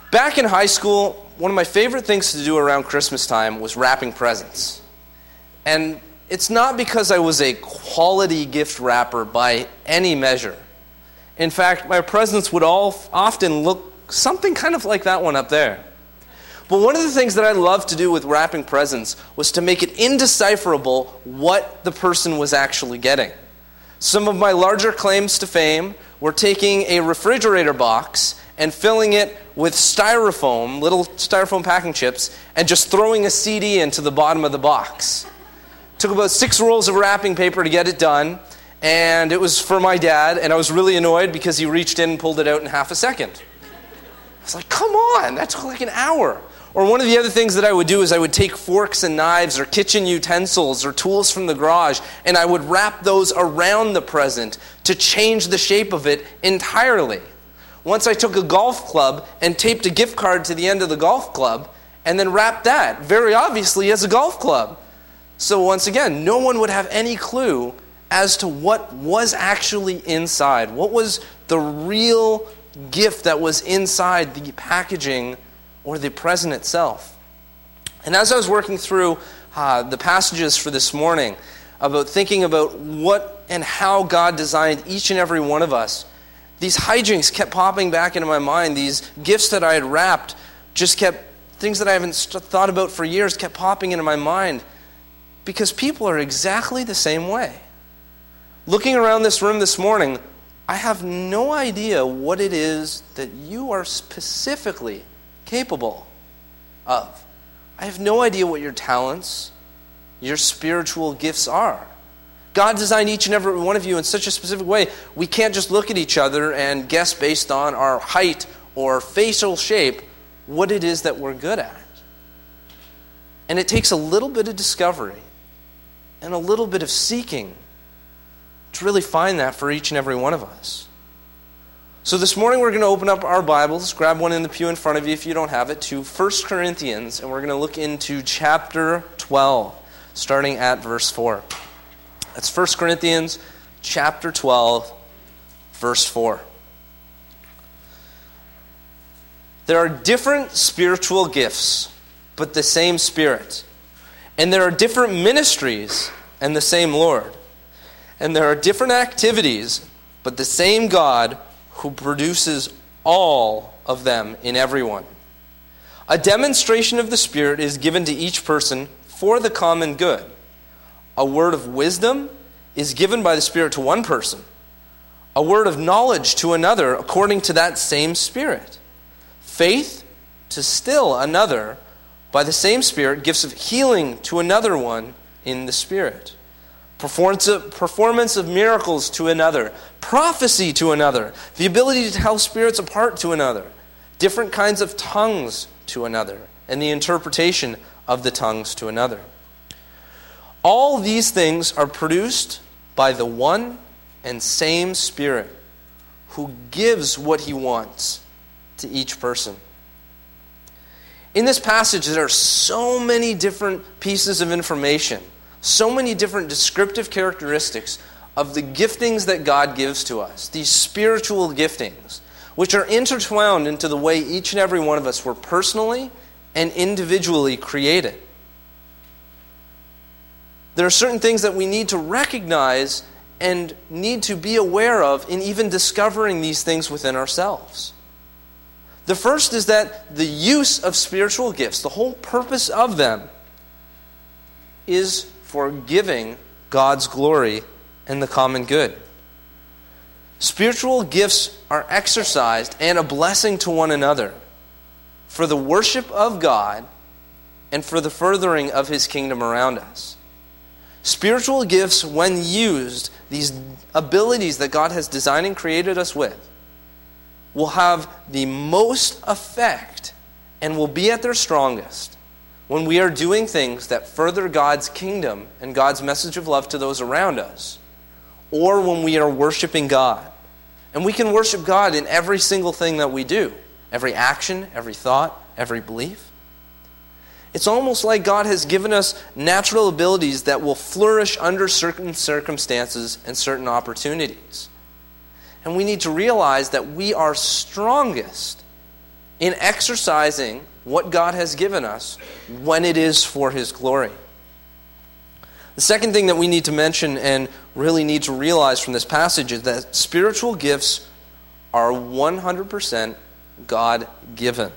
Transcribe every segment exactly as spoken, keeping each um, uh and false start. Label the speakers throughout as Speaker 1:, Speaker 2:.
Speaker 1: Back in high school, one of my favorite things to do around Christmas time was wrapping presents. And it's not because I was a quality gift wrapper by any measure. In fact, my presents would all often look something kind of like that one up there. But one of the things that I loved to do with wrapping presents was to make it indecipherable what the person was actually getting. Some of my larger claims to fame were taking a refrigerator box and filling it with styrofoam, little styrofoam packing chips, and just throwing a C D into the bottom of the box. It took about six rolls of wrapping paper to get it done, and it was for my dad, and I was really annoyed because he reached in and pulled it out in half a second. I was like, come on, that took like an hour. Or one of the other things that I would do is I would take forks and knives or kitchen utensils or tools from the garage, and I would wrap those around the present to change the shape of it entirely. Once I took a golf club and taped a gift card to the end of the golf club and then wrapped that, very obviously, as a golf club. So once again, no one would have any clue as to what was actually inside. What was the real gift that was inside the packaging or the present itself. And as I was working through uh, the passages for this morning, about thinking about what and how God designed each and every one of us, these hijinks kept popping back into my mind. These gifts that I had wrapped just kept, things that I haven't st- thought about for years kept popping into my mind. Because people are exactly the same way. Looking around this room this morning, I have no idea what it is that you are specifically capable of. I have no idea what your talents, your spiritual gifts are. God designed each and every one of you in such a specific way. We can't just look at each other and guess based on our height or facial shape what it is that we're good at. And it takes a little bit of discovery and a little bit of seeking to really find that for each and every one of us. So this morning we're going to open up our Bibles, grab one in the pew in front of you if you don't have it, to First Corinthians, and we're going to look into chapter twelve, starting at verse four. That's First Corinthians chapter twelve, verse four. There are different spiritual gifts, but the same Spirit. And there are different ministries and the same Lord. And there are different activities, but the same God who produces all of them in everyone. A demonstration of the Spirit is given to each person for the common good. A word of wisdom is given by the Spirit to one person. A word of knowledge to another according to that same Spirit. Faith to still another by the same Spirit. Gifts of healing to another one in the Spirit. Performance of, performance of miracles to another. Prophecy to another. The ability to tell spirits apart to another. Different kinds of tongues to another. And the interpretation of the tongues to another. All these things are produced by the one and same Spirit who gives what He wants to each person. In this passage, there are so many different pieces of information. So many different descriptive characteristics of the giftings that God gives to us, these spiritual giftings, which are intertwined into the way each and every one of us were personally and individually created. There are certain things that we need to recognize and need to be aware of in even discovering these things within ourselves. The first is that the use of spiritual gifts, the whole purpose of them, is for giving God's glory and the common good. Spiritual gifts are exercised and a blessing to one another for the worship of God and for the furthering of His kingdom around us. Spiritual gifts, when used, these abilities that God has designed and created us with, will have the most effect and will be at their strongest when we are doing things that further God's kingdom and God's message of love to those around us, or when we are worshiping God. And we can worship God in every single thing that we do, every action, every thought, every belief. It's almost like God has given us natural abilities that will flourish under certain circumstances and certain opportunities. And we need to realize that we are strongest in exercising what God has given us when it is for His glory. The second thing that we need to mention and really need to realize from this passage is that spiritual gifts are one hundred percent God-given.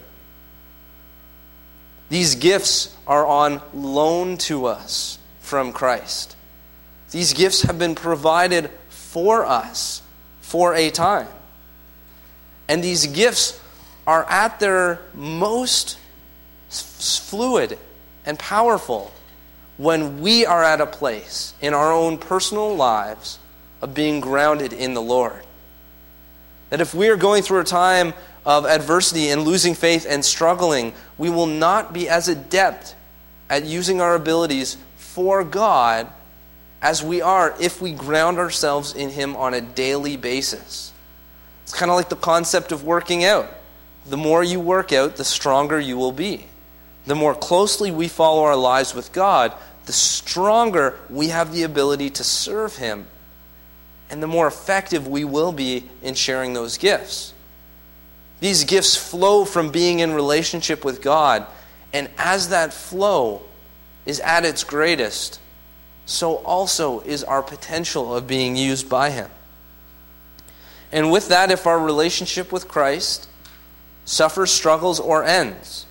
Speaker 1: These gifts are on loan to us from Christ. These gifts have been provided for us for a time. And these gifts are at their most fluid and powerful when we are at a place in our own personal lives of being grounded in the Lord. That if we are going through a time of adversity and losing faith and struggling, we will not be as adept at using our abilities for God as we are if we ground ourselves in Him on a daily basis. It's kind of like the concept of working out. The more you work out, the stronger you will be. The more closely we follow our lives with God, the stronger we have the ability to serve Him, and the more effective we will be in sharing those gifts. These gifts flow from being in relationship with God, and as that flow is at its greatest, so also is our potential of being used by Him. And with that, if our relationship with Christ suffers, struggles, or ends,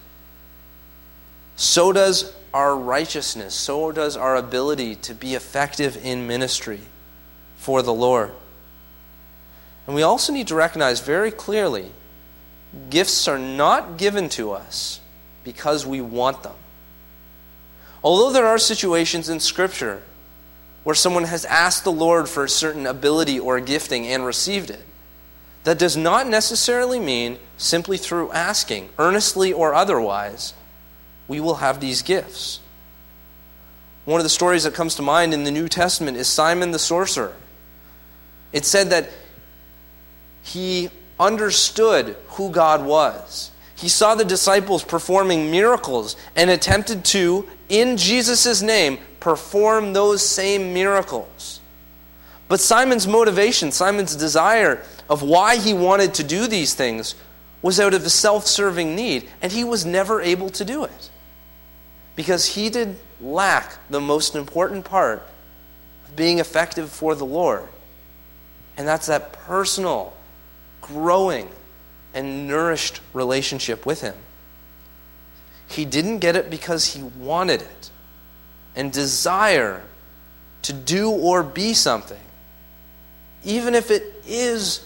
Speaker 1: so does our righteousness, so does our ability to be effective in ministry for the Lord. And we also need to recognize very clearly, gifts are not given to us because we want them. Although there are situations in Scripture where someone has asked the Lord for a certain ability or gifting and received it, that does not necessarily mean simply through asking, earnestly or otherwise, we will have these gifts. One of the stories that comes to mind in the New Testament is Simon the sorcerer. It said that he understood who God was. He saw the disciples performing miracles and attempted to, in Jesus' name, perform those same miracles. But Simon's motivation, Simon's desire of why he wanted to do these things was out of a self-serving need, and he was never able to do it. Because he did lack the most important part of being effective for the Lord. And that's that personal, growing, and nourished relationship with Him. He didn't get it because he wanted it. And desire to do or be something, even if it is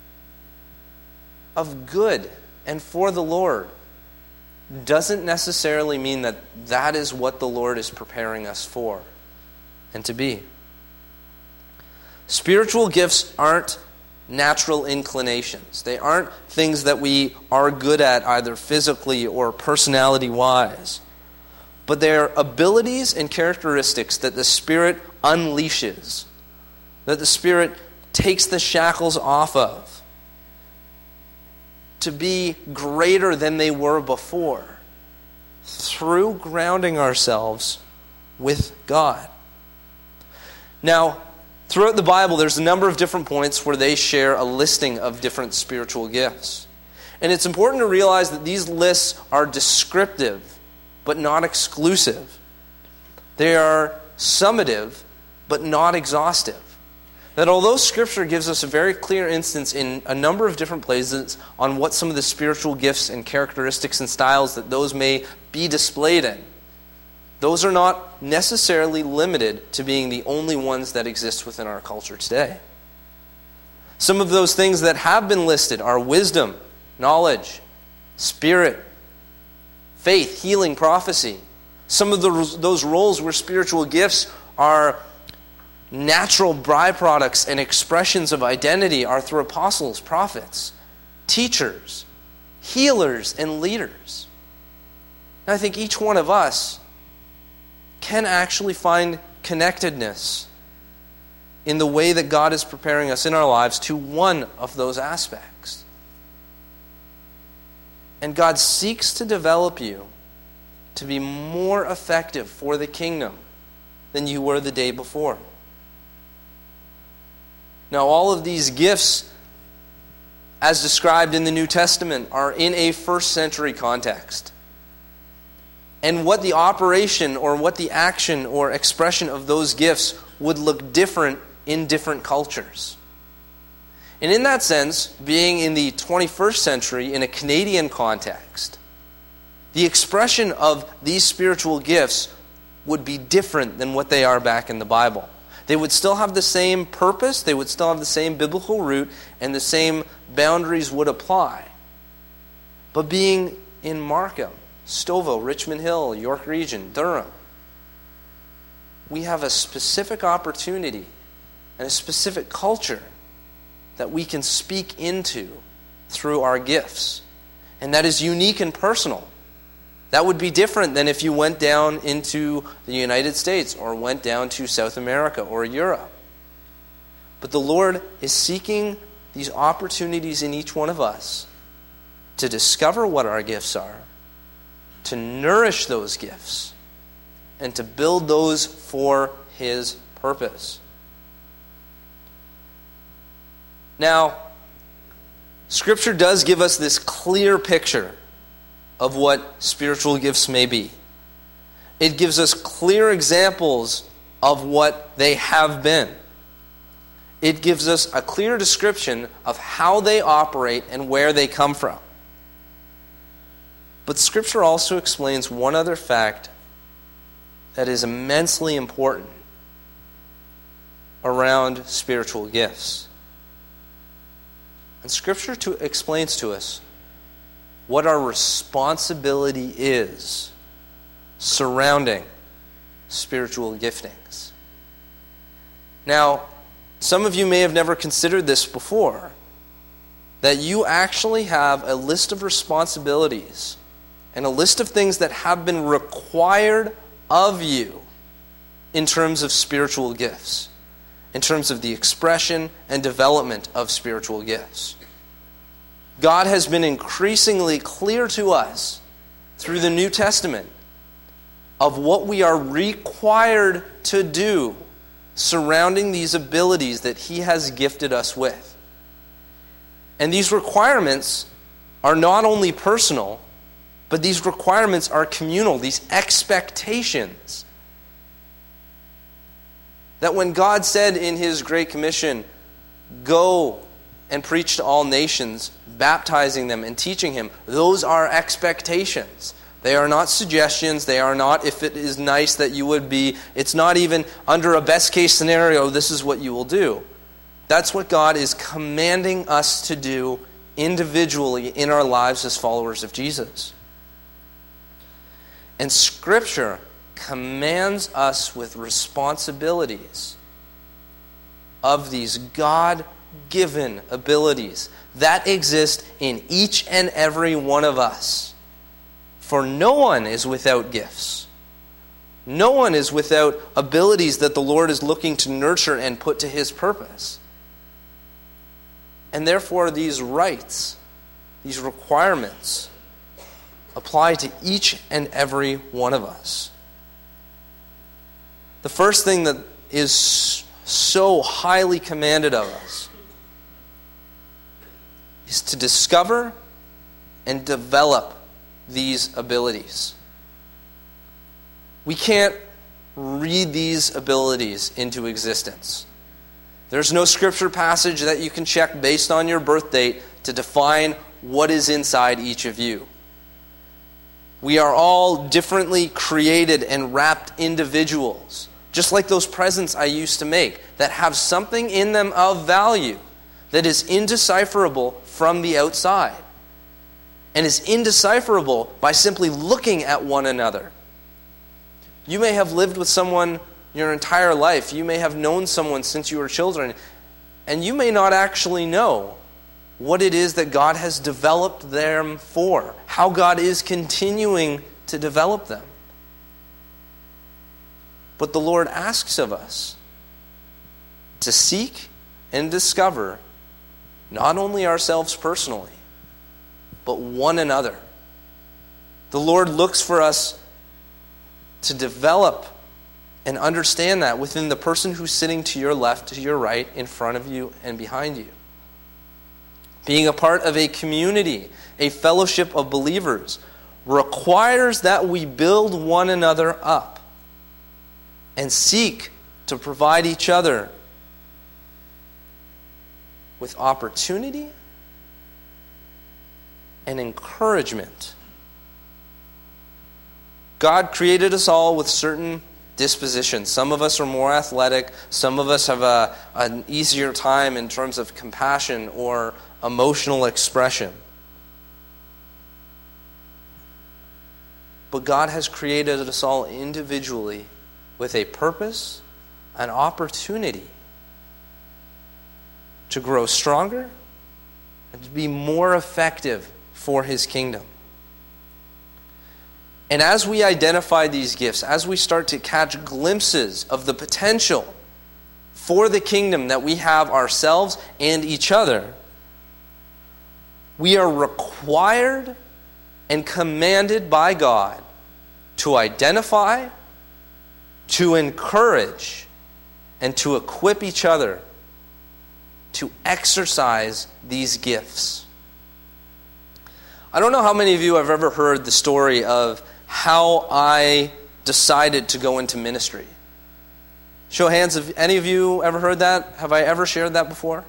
Speaker 1: of good and for the Lord, doesn't necessarily mean that that is what the Lord is preparing us for and to be. Spiritual gifts aren't natural inclinations. They aren't things that we are good at either physically or personality-wise. But they are abilities and characteristics that the Spirit unleashes, that the Spirit takes the shackles off of, to be greater than they were before, through grounding ourselves with God. Now, throughout the Bible, there's a number of different points where they share a listing of different spiritual gifts. And it's important to realize that these lists are descriptive, but not exclusive. They are summative, but not exhaustive. That although Scripture gives us a very clear instance in a number of different places on what some of the spiritual gifts and characteristics and styles that those may be displayed in, those are not necessarily limited to being the only ones that exist within our culture today. Some of those things that have been listed are wisdom, knowledge, spirit, faith, healing, prophecy. Some of the, those roles where spiritual gifts are natural byproducts and expressions of identity are through apostles, prophets, teachers, healers, and leaders. And I think each one of us can actually find connectedness in the way that God is preparing us in our lives to one of those aspects. And God seeks to develop you to be more effective for the kingdom than you were the day before. Now, all of these gifts as described in the New Testament, are in a first century context. And what the operation or what the action or expression of those gifts would look different in different cultures. And in that sense, being in the twenty-first century in a Canadian context, the expression of these spiritual gifts would be different than what they are back in the Bible. They would still have the same purpose, they would still have the same biblical root, and the same boundaries would apply. But being in Markham, Stouffville, Richmond Hill, York Region, Durham, we have a specific opportunity and a specific culture that we can speak into through our gifts. And that is unique and personal. That would be different than if you went down into the United States or went down to South America or Europe. But the Lord is seeking these opportunities in each one of us to discover what our gifts are, to nourish those gifts, and to build those for His purpose. Now, Scripture does give us this clear picture of what spiritual gifts may be. It gives us clear examples of what they have been. It gives us a clear description of how they operate and where they come from. But Scripture also explains one other fact that is immensely important around spiritual gifts. And Scripture to, explains to us what our responsibility is surrounding spiritual giftings. Now, some of you may have never considered this before, that you actually have a list of responsibilities and a list of things that have been required of you in terms of spiritual gifts, in terms of the expression and development of spiritual gifts. God has been increasingly clear to us through the New Testament of what we are required to do surrounding these abilities that He has gifted us with. And these requirements are not only personal, but these requirements are communal, these expectations. That when God said in His Great Commission, go and preach to all nations, baptizing them and teaching Him, those are expectations. They are not suggestions. They are not, if it is nice that you would be. It's not even under a best case scenario, this is what you will do. That's what God is commanding us to do individually in our lives as followers of Jesus. And Scripture commands us with responsibilities of these God-given abilities that exist in each and every one of us. For no one is without gifts. No one is without abilities that the Lord is looking to nurture and put to His purpose. And therefore these rights, these requirements, apply to each and every one of us. The first thing that is so highly commanded of us is to discover and develop these abilities. We can't read these abilities into existence. There's no scripture passage that you can check based on your birth date to define what is inside each of you. We are all differently created and wrapped individuals, just like those presents I used to make, that have something in them of value that is indecipherable from the outside, and is indecipherable by simply looking at one another. You may have lived with someone your entire life. You may have known someone since you were children, and you may not actually know what it is that God has developed them for, how God is continuing to develop them. But the Lord asks of us to seek and discover not only ourselves personally, but one another. The Lord looks for us to develop and understand that within the person who's sitting to your left, to your right, in front of you, and behind you. being a part of a community, a fellowship of believers, requires that we build one another up and seek to provide each other with opportunity and encouragement. God created us all with certain dispositions. Some of us are more athletic. Some of us have a, an easier time in terms of compassion or emotional expression. But God has created us all individually with a purpose, an opportunity to grow stronger and to be more effective for His kingdom. And as we identify these gifts, as we start to catch glimpses of the potential for the kingdom that we have ourselves and each other, we are required and commanded by God to identify, to encourage, and to equip each other to exercise these gifts. I don't know how many of you have ever heard the story of how I decided to go into ministry. Show of hands, have any of you ever heard that? Have I ever shared that before?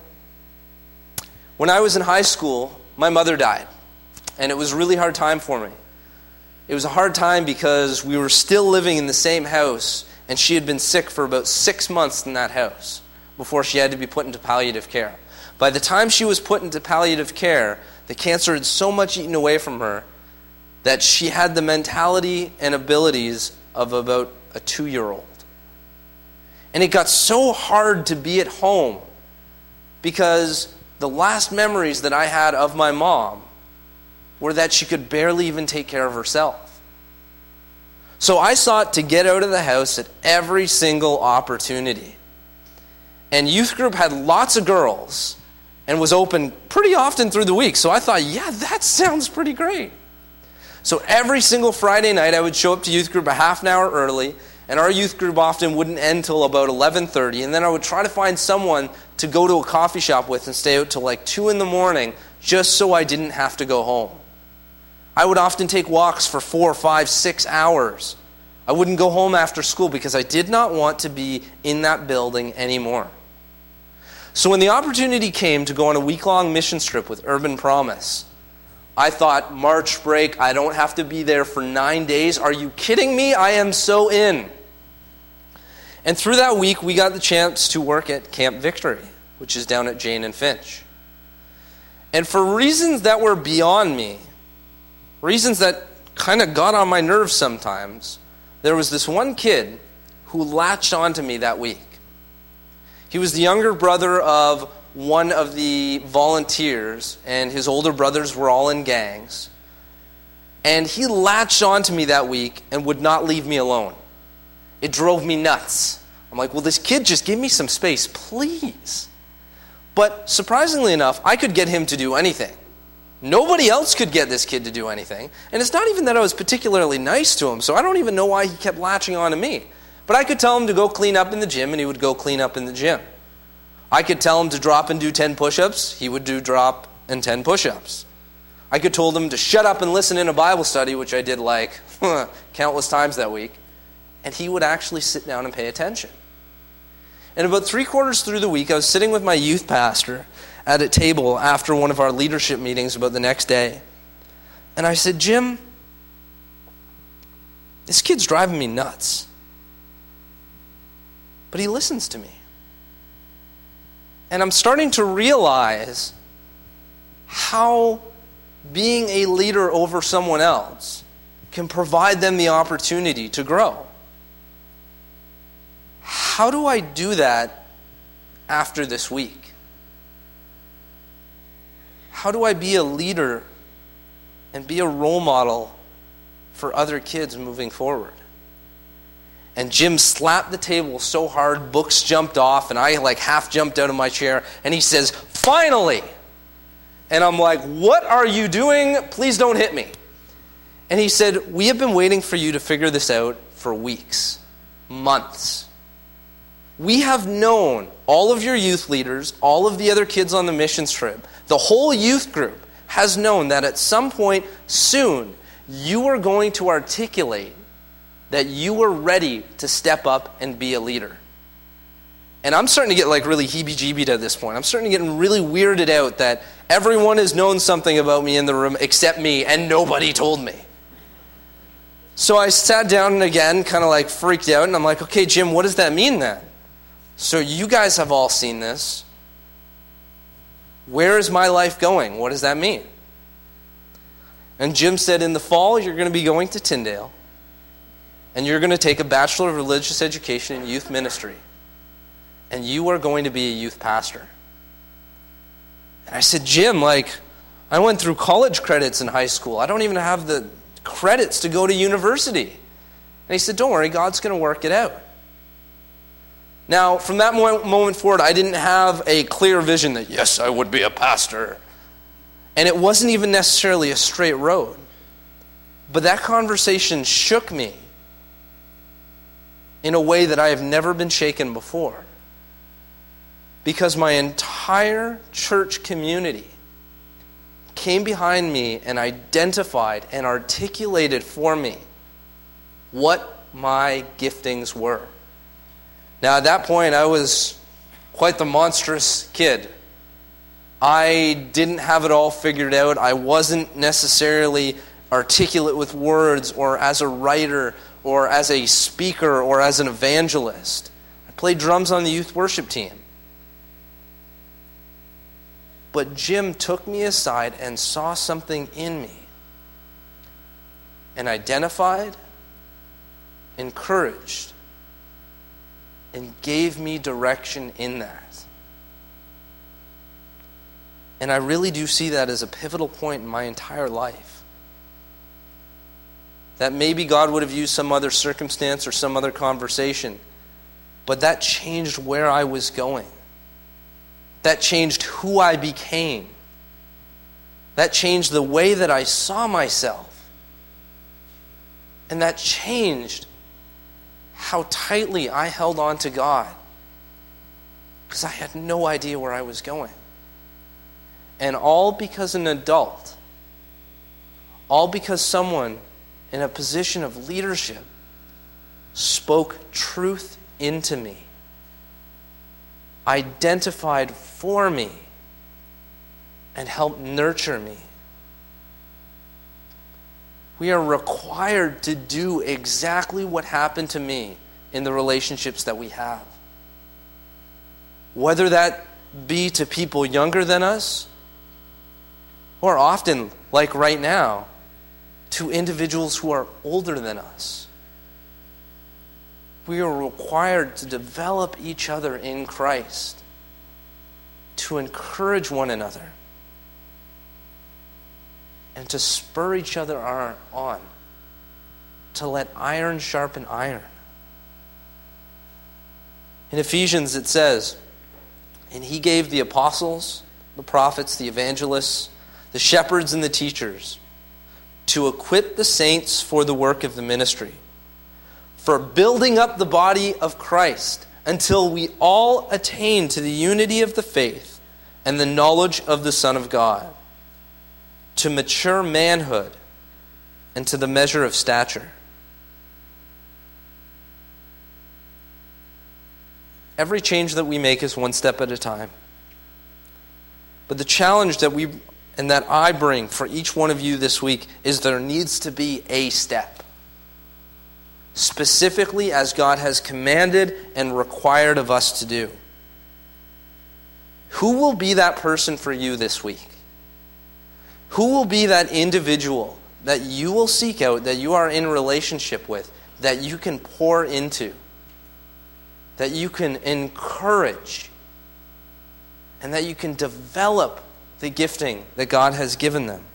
Speaker 1: When I was in high school, my mother died, and it was a really hard time for me. It was a hard time because we were still living in the same house, and she had been sick for about six months in that house before she had to be put into palliative care. By the time she was put into palliative care, the cancer had so much eaten away from her that she had the mentality and abilities of about a two-year-old. And it got so hard to be at home because the last memories that I had of my mom were that she could barely even take care of herself. So I sought to get out of the house at every single opportunity. And youth group had lots of girls and was open pretty often through the week. So I thought, yeah, that sounds pretty great. So every single Friday night I would show up to youth group a half an hour early, and our youth group often wouldn't end till about eleven thirty, and then I would try to find someone to go to a coffee shop with and stay out till like two in the morning just so I didn't have to go home. I would often take walks for four, five, six hours. I wouldn't go home after school because I did not want to be in that building anymore. So when the opportunity came to go on a week-long mission trip with Urban Promise, I thought, March break, I don't have to be there for nine days. Are you kidding me? I am so in. And through that week, we got the chance to work at Camp Victory, which is down at Jane and Finch. And for reasons that were beyond me, reasons that kind of got on my nerves sometimes, there was this one kid who latched onto me that week. He was the younger brother of one of the volunteers, and his older brothers were all in gangs. And he latched onto me that week and would not leave me alone. It drove me nuts. I'm like, will this kid just give me some space, please? But surprisingly enough, I could get him to do anything. Nobody else could get this kid to do anything. And it's not even that I was particularly nice to him, so I don't even know why he kept latching on to me. But I could tell him to go clean up in the gym, and he would go clean up in the gym. I could tell him to drop and do ten push-ups. He would do drop and ten push-ups. I could told him to shut up and listen in a Bible study, which I did like countless times that week. And he would actually sit down and pay attention. And about three quarters through the week, I was sitting with my youth pastor at a table after one of our leadership meetings about the next day. And I said, Jim, this kid's driving me nuts. But he listens to me. And I'm starting to realize how being a leader over someone else can provide them the opportunity to grow. How do I do that after this week? How do I be a leader and be a role model for other kids moving forward? And Jim slapped the table so hard, books jumped off, and I like half jumped out of my chair, and he says, finally! And I'm like, what are you doing? Please don't hit me. And he said, we have been waiting for you to figure this out for weeks, months. We have known, all of your youth leaders, all of the other kids on the missions trip, the whole youth group has known that at some point soon, you are going to articulate that you are ready to step up and be a leader. And I'm starting to get like really heebie-jeebied at this point. I'm starting to get really weirded out that everyone has known something about me in the room except me, and nobody told me. So I sat down and again kind of like freaked out, and I'm like, okay, Jim, what does that mean then? So you guys have all seen this. Where is my life going? What does that mean? And Jim said, in the fall, you're going to be going to Tyndale, and you're going to take a Bachelor of Religious Education in Youth Ministry, and you are going to be a youth pastor. And I said, Jim, like, I went through college credits in high school. I don't even have the credits to go to university. And he said, don't worry, God's going to work it out. Now, from that moment forward, I didn't have a clear vision that, yes, I would be a pastor. And it wasn't even necessarily a straight road. But that conversation shook me in a way that I have never been shaken before. Because my entire church community came behind me and identified and articulated for me what my giftings were. Now, at that point, I was quite the monstrous kid. I didn't have it all figured out. I wasn't necessarily articulate with words or as a writer or as a speaker or as an evangelist. I played drums on the youth worship team. But Jim took me aside and saw something in me and identified, encouraged, and gave me direction in that. And I really do see that as a pivotal point in my entire life. That maybe God would have used some other circumstance or some other conversation, but that changed where I was going. That changed who I became. That changed the way that I saw myself. And that changed how tightly I held on to God, because I had no idea where I was going. And all because an adult, all because someone in a position of leadership spoke truth into me, identified for me, and helped nurture me. We are required to do exactly what happened to me in the relationships that we have. Whether that be to people younger than us, or often, like right now, to individuals who are older than us. We are required to develop each other in Christ, to encourage one another, and to spur each other on, to let iron sharpen iron. In Ephesians it says, and he gave the apostles, the prophets, the evangelists, the shepherds and the teachers to equip the saints for the work of the ministry, for building up the body of Christ until we all attain to the unity of the faith and the knowledge of the Son of God, to mature manhood and to the measure of stature. Every change that we make is one step at a time. But the challenge that we and that I bring for each one of you this week is there needs to be a step. Specifically as God has commanded and required of us to do. Who will be that person for you this week? Who will be that individual that you will seek out, that you are in relationship with, that you can pour into, that you can encourage, and that you can develop the gifting that God has given them?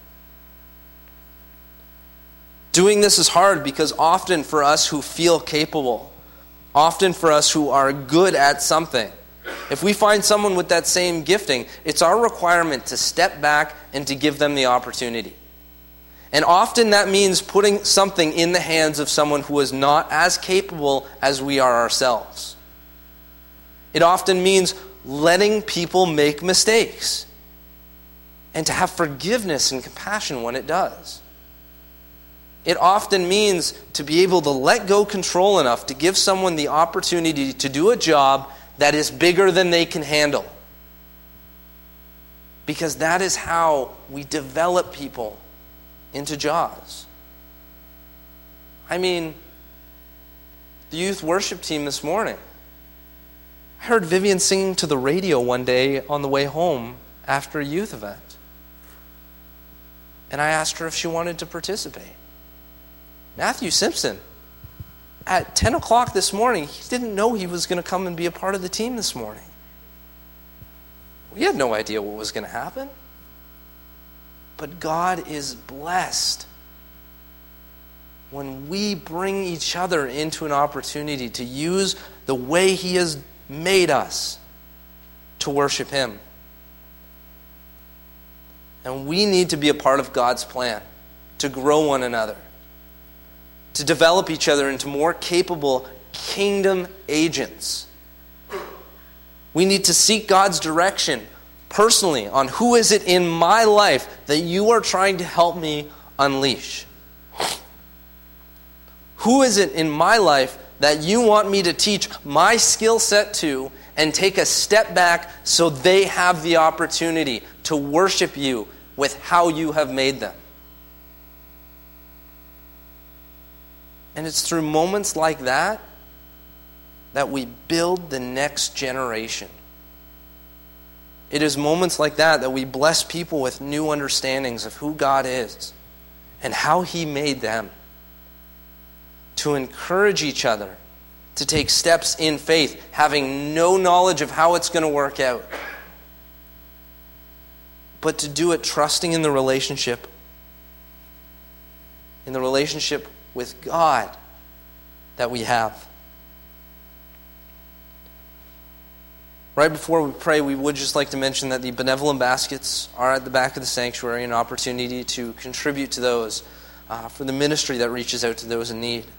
Speaker 1: Doing this is hard because often for us who feel capable, often for us who are good at something, if we find someone with that same gifting, it's our requirement to step back and to give them the opportunity. And often that means putting something in the hands of someone who is not as capable as we are ourselves. It often means letting people make mistakes and to have forgiveness and compassion when it does. It often means to be able to let go control enough to give someone the opportunity to do a job that is bigger than they can handle. Because that is how we develop people into jobs. I mean, the youth worship team this morning. I heard Vivian singing to the radio one day on the way home after a youth event. And I asked her if she wanted to participate. Matthew Simpson, at ten o'clock this morning, he didn't know he was going to come and be a part of the team this morning. We had no idea what was going to happen. But God is blessed when we bring each other into an opportunity to use the way He has made us to worship Him. And we need to be a part of God's plan to grow one another, to develop each other into more capable kingdom agents. We need to seek God's direction personally on who is it in my life that you are trying to help me unleash. Who is it in my life that you want me to teach my skill set to and take a step back so they have the opportunity to worship you with how you have made them? And it's through moments like that that we build the next generation. It is moments like that that we bless people with new understandings of who God is and how He made them. To encourage each other to take steps in faith, having no knowledge of how it's going to work out. But to do it trusting in the relationship, in the relationship with God that we have. Right before we pray, we would just like to mention that the benevolent baskets are at the back of the sanctuary, an opportunity to contribute to those uh, for the ministry that reaches out to those in need.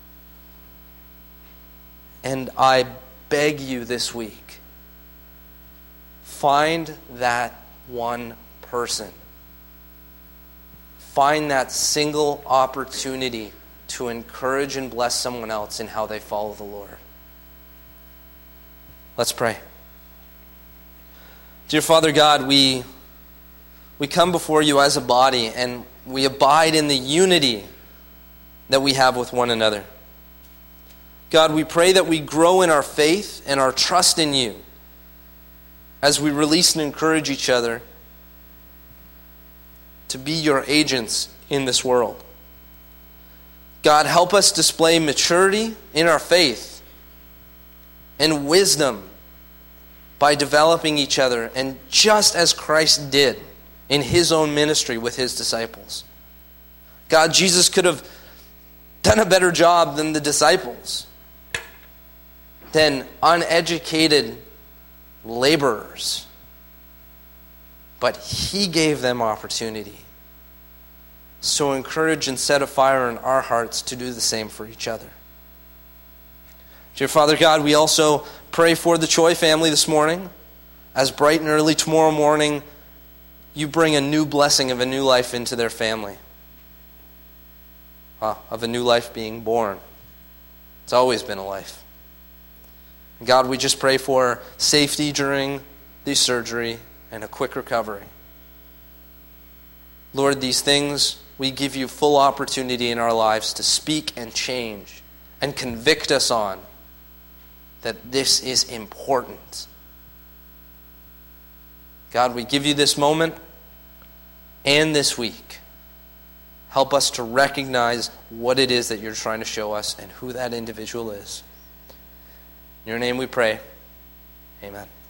Speaker 1: And I beg you this week, find that one person. Find that single opportunity to encourage and bless someone else in how they follow the Lord. Let's pray. Dear Father God, we, we come before you as a body and we abide in the unity that we have with one another. God, we pray that we grow in our faith and our trust in you as we release and encourage each other to be your agents in this world. God, help us display maturity in our faith and wisdom by developing each other, and just as Christ did in His own ministry with His disciples. God, Jesus could have done a better job than the disciples, than uneducated laborers. But He gave them opportunity. So encourage and set a fire in our hearts to do the same for each other. Dear Father God, we also pray for the Choi family this morning. As bright and early tomorrow morning, you bring a new blessing of a new life into their family. Uh, of a new life being born. It's always been a life. God, we just pray for safety during the surgery and a quick recovery. Lord, these things we give you full opportunity in our lives to speak and change and convict us on that this is important. God, we give you this moment and this week. Help us to recognize what it is that you're trying to show us and who that individual is. In your name we pray. Amen.